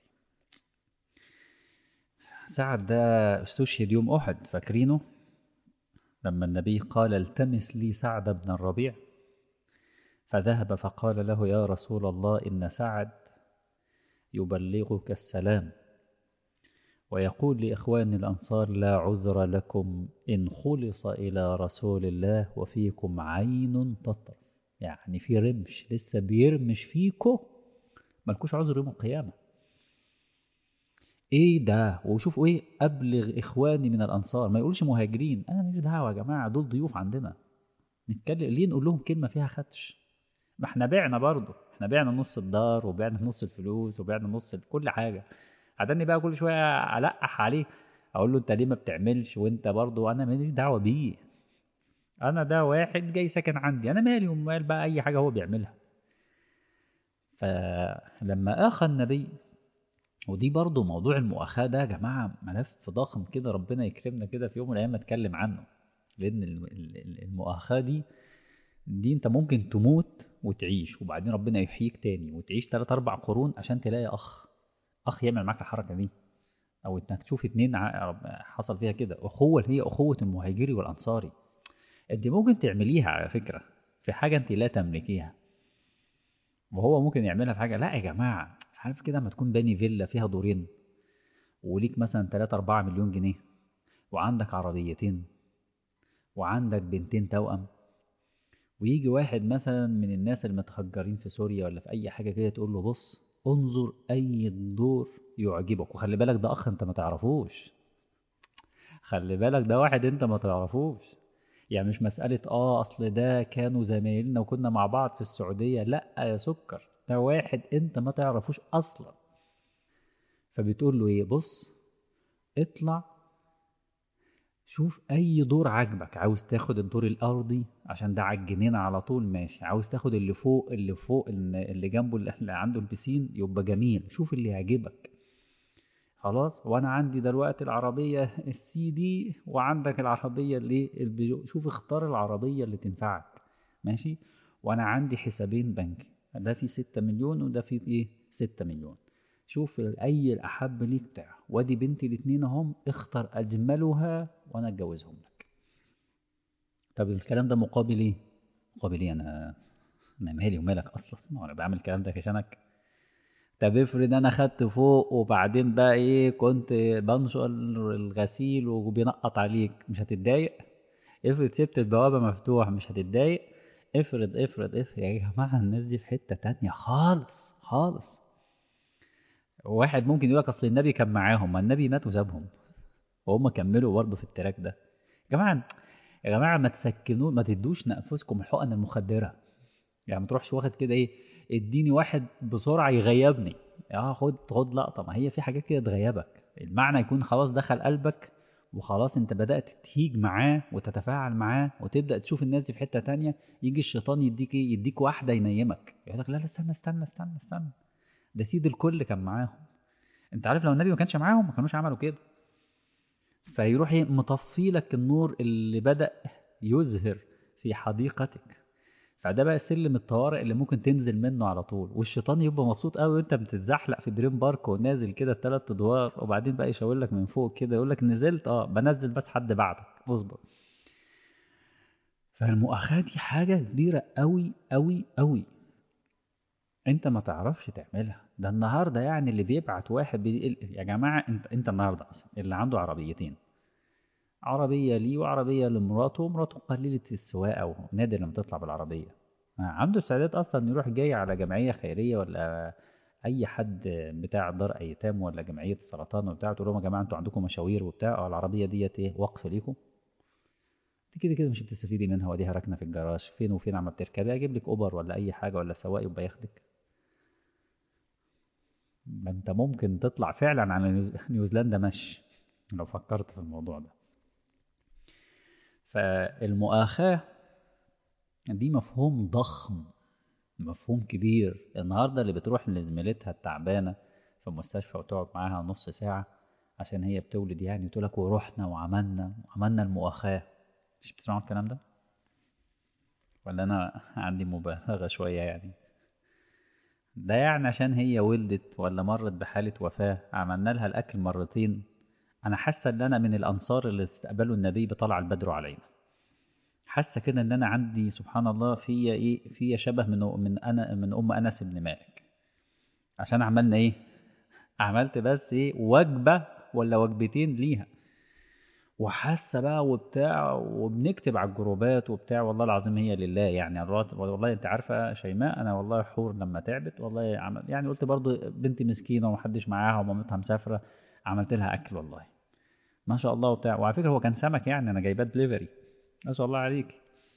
سعد ده استشهد يوم أحد فاكرينه، لما النبي قال التمس لي سعد بن الربيع، فذهب فقال له يا رسول الله إن سعد يبلغك السلام ويقول لإخوان الأنصار لا عذر لكم إن خلص إلى رسول الله وفيكم عين تطرف. يعني في رمش لسه بيرمش فيكم، ملكوش عذر يوم القيامة. ايه ده؟ وشوفوا ايه ابلغ اخواني من الانصار، ما يقولش مهاجرين. انا مش دعوه يا جماعه، دول ضيوف عندنا. نتكلم ليه نقول لهم كلمه فيها خدش؟ ما احنا بعنا برضه، احنا بعنا نص الدار وبعنا نص الفلوس وبعنا نص كل حاجه. عدني بقى كل شويه القح عليه اقول له انت ليه ما بتعملش وانت برضه، انا ماليش دعوه بيه. انا ده واحد جاي ساكن عندي، انا مالي ومال بقى اي حاجه هو بيعملها. فلما اخى النبي، ودي برضو موضوع المؤاخاة ده يا جماعة ملف ضخم كده، ربنا يكرمنا كده في يوم من الأيام نتكلم عنه. لأن المؤاخاة دي أنت ممكن تموت وتعيش وبعدين ربنا يحييك تاني وتعيش 3 4 قرون عشان تلاقي أخ يعمل معاك الحركة دي. أو إنك تشوف اتنين حصل فيها كده أخوة، هي أخوة المهاجري والأنصاري. أنت ممكن تعمليها على فكرة في حاجة أنت لا تملكيها، وهو ممكن يعملها في حاجة. لا يا جماعة، عارف كده لما تكون باني فيلا فيها دورين وليك مثلا 3 4 مليون جنيه وعندك عربيتين وعندك بنتين توأم، ويجي واحد مثلا من الناس المتهجرين في سوريا ولا في أي حاجة كده تقول له بص انظر أي دور يعجبك، وخلي بالك ده أخ أنت ما تعرفوش، خلي بالك ده واحد انت ما تعرفوش. يعني مش مسألة اصل ده كانوا زمايلنا وكنا مع بعض في السعودية، لا يا سكر، ده واحد انت ما تعرفوش اصلا. فبتقول له ايه؟ بص، اطلع شوف اي دور عاجبك، عاوز تاخد الدور الارضي عشان ده على الجنينة على طول ماشي، عاوز تاخد اللي فوق اللي فوق اللي جنبه اللي عنده البسين يبقى جميل، شوف اللي يعجبك. خلاص، وانا عندي دلوقتي العربية السي دي وعندك العربية اللي البيجو، شوف اختار العربية اللي تنفعك. ماشي. وانا عندي حسابين بنكي، ده في 6 مليون وده في ايه 6 مليون، شوف اي الاحب ليك بتاع، وادي بنتي الاتنين اهم، اختر اجملها وانا اتجوزهم لك. طب الكلام ده مقابل ايه؟ مقابل ايه؟ انا مالي ومالك اصلا، انا بعمل الكلام ده عشانك؟ طب افرض انا خدت فوق وبعدين بقى ايه كنت بنشر الغسيل وبينقط عليك، مش هتتضايق؟ افرض سبت البوابة مفتوح، مش هتتضايق؟ افرض يا جماعة الناس دي في حتة تانية خالص خالص. واحد ممكن يقولك اصل النبي كان معاهم، ما النبي مات وسابهم وهم كملوا برضه في التراك ده. يا جماعة، يا جماعة ما تسكنوا، ما تدوش نفسكم الحقن المخدرة. يعني ما تروحش واخد كده ايه، اديني واحد بسرعة يغيبني، خد لقطة، ما هي في حاجات كده تغيبك، المعنى يكون خلاص دخل قلبك وخلاص انت بدأت تهيج معاه وتتفاعل معاه وتبدأ تشوف الناس دي في حتة تانية، يجي الشيطان يديك ايه، يديك واحدة ينيمك، يقول لك لا لا استنى استنى استنى استنى، ده سيد الكل كان معاهم. انت عارف لو النبي ما كانش معاهم ما كانوش عملوا كده. فيروح ايه مطفي لك النور اللي بدأ يزهر في حديقتك. فده بقى سلم الطوارئ اللي ممكن تنزل منه على طول، والشيطان يبقى مبسوط قوي وانت بتتزحلق في دريم بارك ونازل كده التلات ادوار، وبعدين بقى يشاور لك من فوق كده يقول لك نزلت، بنزل بس حد بعدك اصبر. فالمؤاخاة دي حاجة كبيرة قوي قوي قوي، انت ما تعرفش تعملها. ده النهارده يعني اللي بيبعت واحد يا جماعة، انت النهارده اصلا اللي عنده عربيتين، عربية ليه وعربية لمراته، ومراته قليلة السواقة ونادر لما تطلع بالعربية، عنده استعداد أصلا يروح جاي على جمعية خيرية ولا أي حد بتاع دار أيتام ولا جمعية سرطان وبتاع، تقول لهم يا جماعة أنتوا عندكم مشاوير وبتاع، العربية ديت إيه وقف ليكم، أنت كده كده مش بتستفيدي منها وديها راكنة في الجراج، فين وفين عم بتركبي، أجيب لك أوبر ولا أي حاجة ولا سواق يبقى ياخدك. ما أنت ممكن تطلع فعلا على نيوزيلندا مشي لو فكرت في الموضوع ده. فالمؤاخاة دي مفهوم ضخم، مفهوم كبير. النهاردة اللي بتروح لزميلتها التعبانة في المستشفى وتقعد معاها نص ساعة عشان هي بتولد يعني، وتقولك ورحنا وعملنا المؤاخاة، مش بتسمعوا الكلام ده؟ ولا أنا عندي مبالغة شوية يعني؟ ده يعني عشان هي ولدت ولا مرت بحالة وفاة عملنا لها الأكل مرتين. أنا حاسة إن أنا من الأنصار اللي استقبلوا النبي بطلع البدر علينا، حاسة كده إن أنا عندي سبحان الله فيا إيه، فيا شبه من أم أنس بن مالك، عشان عملنا إيه، عملت بس ايه وجبة ولا وجبتين ليها، وحاسة بقى وبتاع، وبنكتب على الجروبات وبتاع، والله العظيم هي لله يعني. والله انت عارفة شيماء، انا والله حور لما تعبت والله عمل يعني، قلت برضو بنتي مسكينة ومحدش معاها ومامتها مسافرة، عملت لها اكل والله ما شاء الله وبتاع. وعلى فكرة هو كان سمك يعني، انا جايباه دليفري، ما شاء الله عليك.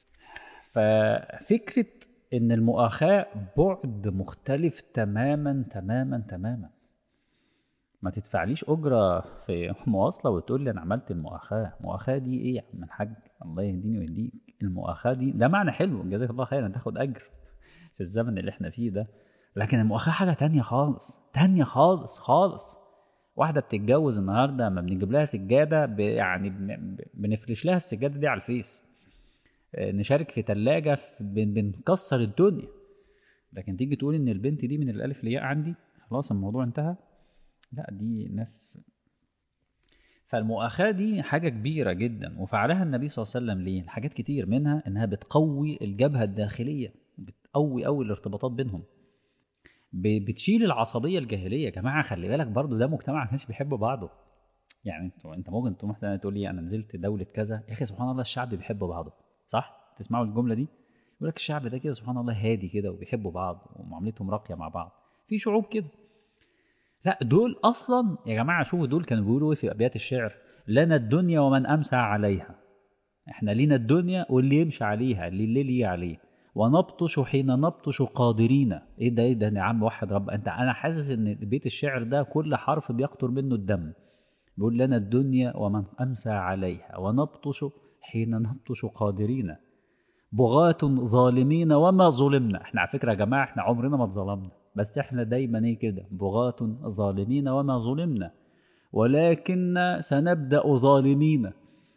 ففكرة ان المؤاخاة بعد مختلف تماما تماما تماما. ما تدفعليش أجرة في مواصلة وتقول لي أنا عملت المؤاخاة. المؤاخاة دي إيه يا عم الحاج؟ الله يهديني ويهديك. المؤاخاة دي ده معنى حلو، جزاك الله خيرا، تاخد أجر في الزمن اللي إحنا فيه ده. لكن المؤاخاة حاجة تانية خالص، تانية خالص خالص. واحدة بتتجوز النهاردة ما بنجيب لها سجادة يعني بنفرش لها السجادة دي على الفيس، نشارك في تلاجة، بنكسر الدنيا. لكن تيجي تقول إن البنت دي من الألف لياء عندي، خلاص الموضوع انتهى. لا دي ناس. فالمؤاخاة دي حاجة كبيرة جدا، وفعلها النبي صلى الله عليه وسلم ليه؟ حاجات كتير منها إنها بتقوي الجبهة الداخلية، بتقوي أوي الارتباطات بينهم، بتشيل العصبية الجاهلية. يا جماعة خلي بالك برضو ده مجتمع ما كانش بيحب بعضه. يعني انت ممكن تقوم مثلا تقول لي انا نزلت دولة كذا، يا اخي سبحان الله الشعب بيحب بعضه، صح؟ تسمعوا الجملة دي؟ يقول لك الشعب ده كده سبحان الله هادي كده وبيحبوا بعض ومعاملتهم راقية مع بعض. في شعوب كده لا، دول اصلا يا جماعه شوفوا دول كانوا بيقولوا ايه في ابيات الشعر، لنا الدنيا ومن أمسى عليها، احنا لينا الدنيا واللي يمشي عليها، اللي الليل يجي عليه، ونبطش حين نبطش قادرين. ايه ده، ايه ده يا عم، وحد رب انت. انا حاسس ان بيت الشعر ده كل حرف بيقطر منه الدم. بيقول لنا الدنيا ومن أمسى عليها ونبطش حين نبطش قادرين، بغاة ظالمين وما ظلمنا. احنا على فكرة يا جماعة احنا عمرنا ما اتظلمنا، بس احنا دايما ايه كده، بغاة ظالمين وما ظلمنا، ولكن سنبدأ ظالمين.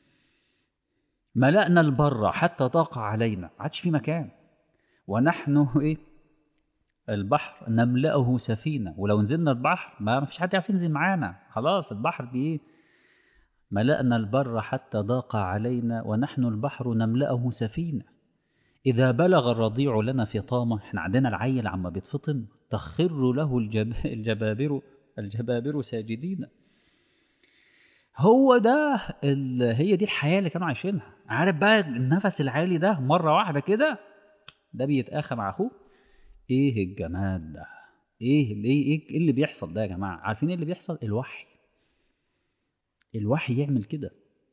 ملأنا البر حتى ضاق علينا، ما عادش في مكان. ونحن ايه، البحر نملأه سفينة، ولو نزلنا البحر ما فيش حد يعرف ينزل معانا، خلاص البحر دي ايه. ملأنا البر حتى ضاق علينا ونحن البحر نملأه سفينة. إذا بلغ الرضيع لنا فطامة، احنا عندنا العيل عما بيتفطم تخر له الجبابر ساجدين. هو ده هي دي الحياة اللي كانوا عايشينها. عارف بقى النفس العالي ده مرة واحدة كده، ده بيتآخى مع أخوه. إيه الجمال ده، إيه اللي بيحصل ده يا جماعة؟ عارفين إيه اللي بيحصل؟ الوحي يعمل كده.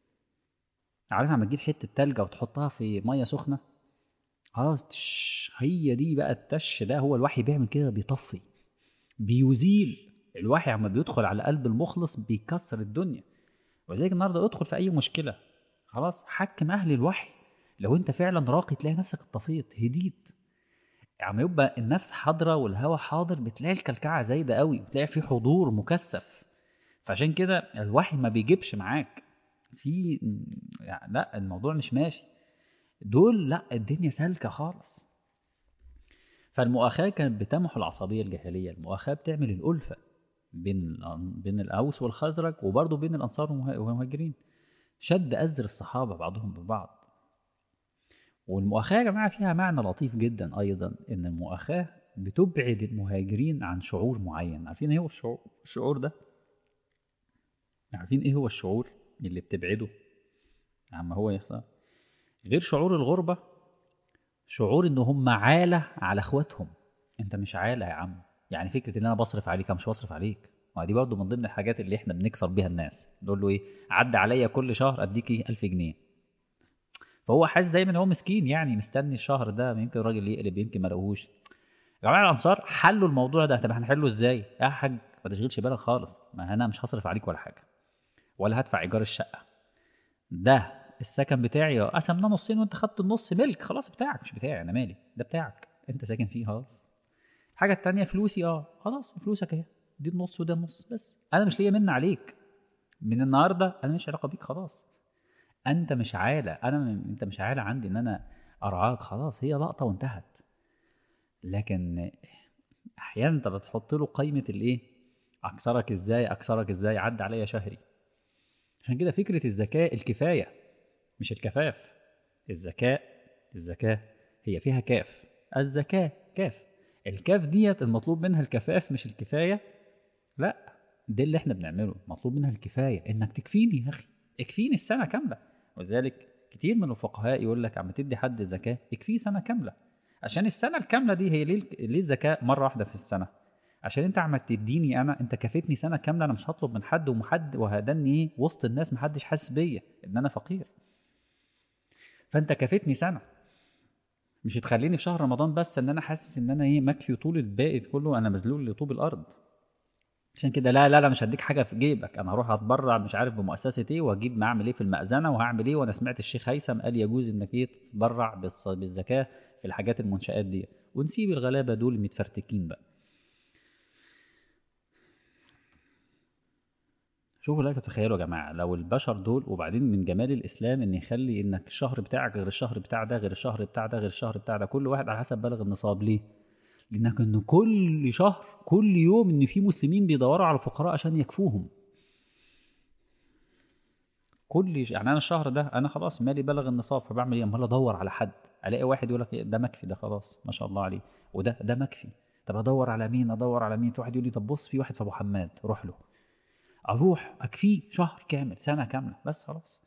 عارف لما تجيب حتة تلجة وتحطها في مية سخنة، خلاص هي دي بقى التش ده، هو الوحي بيعمل كده، بيطفي، بيزيل. الوحي عما بيدخل على قلب المخلص بيكسر الدنيا. ولذلك النهارده ادخل في اي مشكله، خلاص حكم اهل الوحي. لو انت فعلا راقي تلاقي نفسك اتطفيت، هديت. عم يبقى النفس حاضره والهوى حاضر، بتلاقي الكلكعه زايده قوي، بتلاقي في حضور مكثف. فعشان كده الوحي ما بيجيبش معاك في يعني، لا الموضوع مش ماشي. دول لا، الدنيا سالكه خالص. فالمؤاخاة كانت بتمحو العصبية الجاهلية. المؤاخاة بتعمل الألفة بين الأوس والخزرج، وبرضه بين الأنصار والمهاجرين. شد أزر الصحابة بعضهم ببعض. والمؤاخاة يا جماعة فيها معنى لطيف جدا أيضا، إن المؤاخاة بتبعد المهاجرين عن شعور معين. عارفين إيه هو الشعور ده؟ عارفين إيه هو الشعور اللي بتبعده عما هو يحصل؟ غير شعور الغربة، شعور إن هم عالة على إخواتهم. أنت مش عالة يا عم. يعني فكرة إن أنا بصرف عليك، أنا مش بصرف عليك. ما دي برضو من ضمن الحاجات اللي إحنا بنكسر بيها الناس. نقول له إيه، عدى عليا كل شهر أديك 1000 جنيه. فهو حاسس دايما إن هو مسكين، يعني مستني الشهر ده، يمكن الراجل يقلب، يمكن ما لقوهوش. يا جماعة الأنصار حلوا الموضوع ده. طب هنحله إزاي؟ يا حاج ما تشغلش بالك خالص، ما أنا مش هصرف عليك ولا حاجة، ولا هدفع إيجار الشقة. ده السكن بتاعي، قسمناه نصين وأنت خدت النص ملك، خلاص بتاعك مش بتاعي، أنا مالي، ده بتاعك أنت ساكن فيه خلاص. الحاجة التانية فلوسي، خلاص فلوسك اهي، دي النص وده النص، بس انا مش ليا من عليك. من النهارده انا مش علاقة بيك خلاص. انت مش عالة، انت مش عالة عندي ان انا ارعاك، خلاص هي لقطة وانتهت. لكن احيانا انت بتحط له قيمة الايه، اكسرك ازاي، اكسرك ازاي، عدى عليا شهري. عشان كده فكرة الذكاء الكفاية مش الكفاف. الذكاء، الذكاء هي فيها كاف، الذكاء كاف. الكاف ديت المطلوب منها الكفاف مش الكفاية، لا. ده اللي احنا بنعمله، مطلوب منها الكفاية، انك تكفيني يا اخي، اكفيني السنة كاملة. وذلك كتير من الفقهاء يقول لك عم تدي حد زكاة اكفيه سنة كاملة. عشان السنة الكاملة دي هي ليه الزكاة مرة واحدة في السنة؟ عشان انت عم تديني انا، انت كفيتني سنة كاملة، انا مش هطلب من حد وهدني ايه وسط الناس، محدش حاسس بيا ان انا فقير. فانت كفيتني سنة، مش تخليني في شهر رمضان بس ان انا حاسس ان انا ايه مكفي، طول الباقي كله انا مذلول لطوب الارض. عشان كده لا لا لا، مش هديك حاجة في جيبك، أنا هروح أتبرع مش عارف بمؤسسة إيه، وأجيب ما أعمل إيه في المأذنة، وهعمل إيه. وأنا سمعت الشيخ هيثم قال يجوز إنك إيه تتبرع بالزكاة في الحاجات المنشآت دي، ونسيب الغلابة دول متفرتكين بقى. شوفوا، لا تتخيلوا يا جماعة لو البشر دول. وبعدين من جمال الإسلام إن يخلي إنك الشهر بتاعك غير الشهر بتاع ده، غير الشهر بتاع ده، غير الشهر بتاع ده، كل واحد على حسب بلغ النصاب. ليه؟ لأنك إن كل شهر كل يوم إن في مسلمين بيدوروا على الفقراء عشان يكفوهم. يعني انا الشهر ده انا خلاص مالي بلغ النصاب، فبعمل ايه؟ امال ادور على حد، الاقي واحد يقول لك إيه ده مكفي، ده خلاص ما شاء الله عليه، وده مكفي. طب ادور على مين، ادور على مين؟ في واحد يقول لي طب بص في واحد في ابو حماد روح له، اروح اكفيه شهر كامل سنه كامله بس خلاص.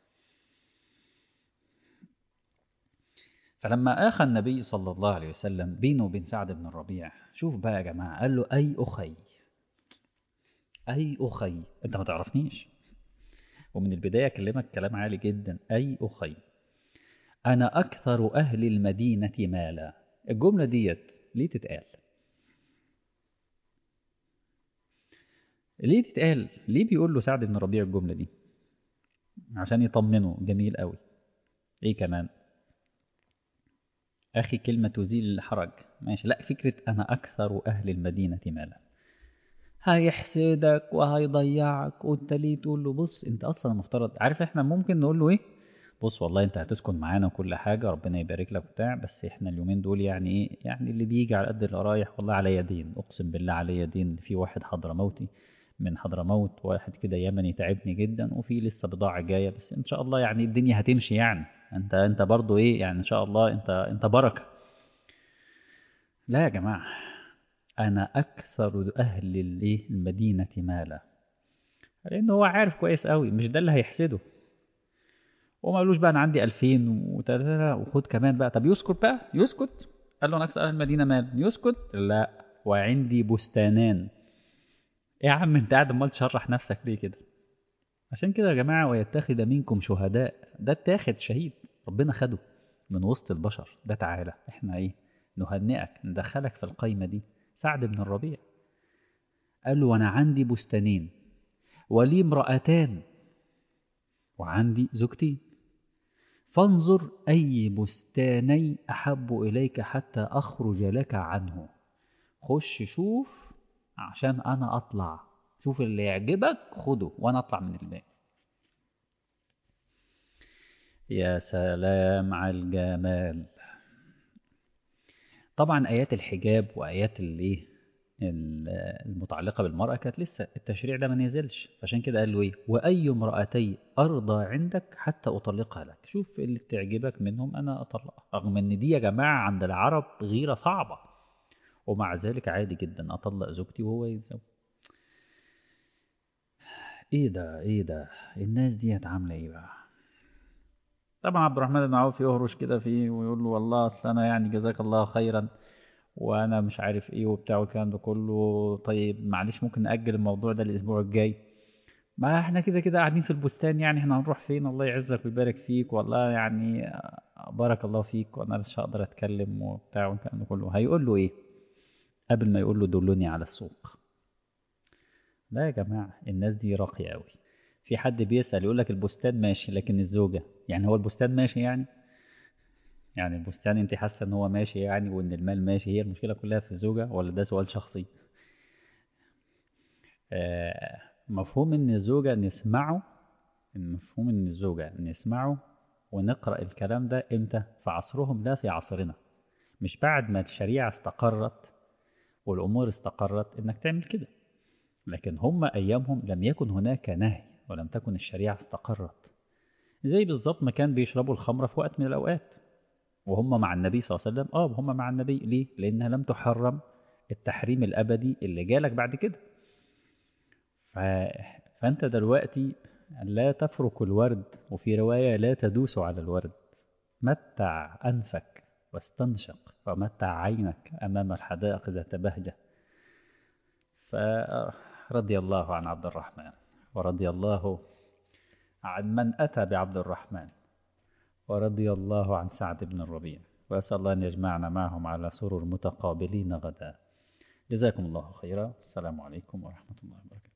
فلما اخى النبي صلى الله عليه وسلم بينه وبين سعد بن الربيع، شوف بقى يا جماعه، قال له اي اخي، اي اخي، انت ما تعرفنيش، ومن البداية أكلمك كلام عالي جدا. أي أخي، أنا أكثر أهل المدينة مالا. الجملة ديت ليه تتقال؟ ليه تتقال؟ ليه بيقول له سعد بن ربيع الجملة دي؟ عشان يطمنه. جميل قوي. إيه كمان؟ أخي كلمة تزيل الحرج ماشي، لا فكرة أنا أكثر أهل المدينة مالا. هيحسدك وهيضيعك، وانت ليه تقول له بص انت اصلا المفترض عارف احنا ممكن نقول له ايه؟ بص والله انت هتسكن معانا وكل حاجه، ربنا يبارك لك وبتاع، بس احنا اليومين دول يعني ايه، يعني اللي بيجي على قد اللي رايح، والله عليا دين، اقسم بالله عليا دين. في واحد حضرموتي من حضرموت، واحد كده يمني تعبني جدا، وفي لسه بضاعه جايه، بس ان شاء الله يعني الدنيا هتمشي يعني. انت برضو ايه يعني، ان شاء الله انت بركه. لا يا جماعه، انا اكثر اهل الايه المدينه مالا. لأن هو عارف كويس قوي مش ده اللي هيحسده. وما قالوش بقى أنا عندي 2000 وتلاته وخد كمان بقى. طب يسكت بقى، يسكت. قال له أنا أكثر أهل المدينة مال، يسكت. لا، وعندي بستانان. إيه يا عم أنت قاعد أمال تشرح نفسك ليه كده؟ عشان كده يا جماعة، ويتخذ منكم شهداء. ده اتاخد شهيد، ربنا خده من وسط البشر. ده تعالى إحنا إيه، نهنئك، ندخلك في القايمة دي. سعد بن الربيع قال له وأنا عندي بستانين، ولي امرأتان، وعندي زوجتين، فانظر أي بستاني أحب إليك حتى أخرج لك عنه. خش شوف عشان أنا أطلع، شوف اللي يعجبك خده وأنا أطلع من الباب. يا سلام على الجمال. طبعا آيات الحجاب وآيات المتعلقة بالمرأة كانت لسه التشريع ده ما نزلش، فعشان كده قال له ايه، وأي امرأتي أرضى عندك حتى أطلقها لك. شوف اللي تعجبك منهم أنا أطلقها. رغم إن دي يا جماعة عند العرب غيرة صعبة، ومع ذلك عادي جدا أطلق زوجتي وهو يتزوج. إيه ده الناس دي عاملة إيه بقى؟ طبعا عبد الرحمن بن عوف يهرش كده فيه ويقول له والله أصل أنا يعني جزاك الله خيرا، وانا مش عارف ايه وبتاع والكلام ده كله. طيب معلش ممكن نأجل الموضوع ده الاسبوع الجاي؟ ما احنا كده كده قاعدين في البستان، يعني احنا هنروح فين؟ الله يعزك ويبارك فيك، والله يعني بارك الله فيك، وانا مش هقدر اتكلم وبتاع والكلام ده كله. هيقول له ايه قبل ما يقول له دلوني على السوق؟ لا يا جماعة، الناس دي راقية قوي. في حد بيسأل يقول لك البستان ماشي لكن الزوجة، يعني هو البستان ماشي يعني البستان انت حاسة ان هو ماشي يعني، وان المال ماشي، هي المشكلة كلها في الزوجة، ولا ده سؤال شخصي؟ مفهوم ان الزوجة نسمعه، المفهوم ان الزوجة نسمعه ونقرأ الكلام ده امتى؟ في عصرهم لا في عصرنا. مش بعد ما الشريعة استقرت والأمور استقرت انك تعمل كده، لكن هم أيامهم لم يكن هناك نهي ولم تكن الشريعة استقرت. زي بالظبط ما كان بيشربوا الخمرة في وقت من الأوقات وهم مع النبي صلى الله عليه وسلم. هم مع النبي ليه؟ لأنها لم تحرم التحريم الأبدي اللي جالك بعد كده. ف... فأنت دلوقتي لا تفرك الورد، وفي رواية لا تدوس على الورد. متع أنفك واستنشق، ومتع عينك أمام الحدائق ذات بهجة. فرضي الله عن عبد الرحمن، ورضي الله عن من أتى بعبد الرحمن، ورضي الله عن سعد بن الربيع، وأسأل الله أن يجمعنا معهم على سرر متقابلين غدا. جزاكم الله خيرا. السلام عليكم ورحمة الله وبركاته.